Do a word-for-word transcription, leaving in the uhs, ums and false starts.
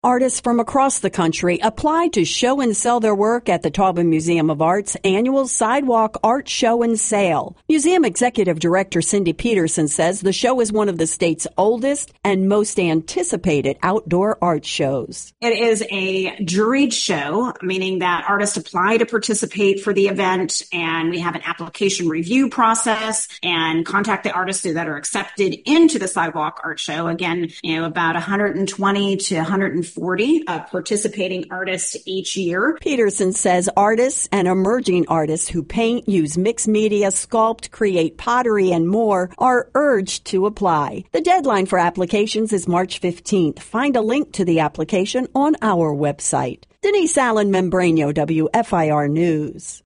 Artists from across the country apply to show and sell their work at the Taubman Museum of Art's annual Sidewalk Art Show and Sale. Museum Executive Director Cindy Peterson says the show is one of the state's oldest and most anticipated outdoor art shows. It is a juried show, meaning that artists apply to participate for the event, and we have an application review process and contact the artists that are accepted into the Sidewalk Art Show. Again, you know, about one hundred twenty to one hundred forty uh, participating artists each year. Peterson says artists and emerging artists who paint, use mixed media, sculpt, create pottery, and more are urged to apply. The deadline for applications is March fifteenth. Find a link to the application on our website. Denise Allen Membrano, W F I R News.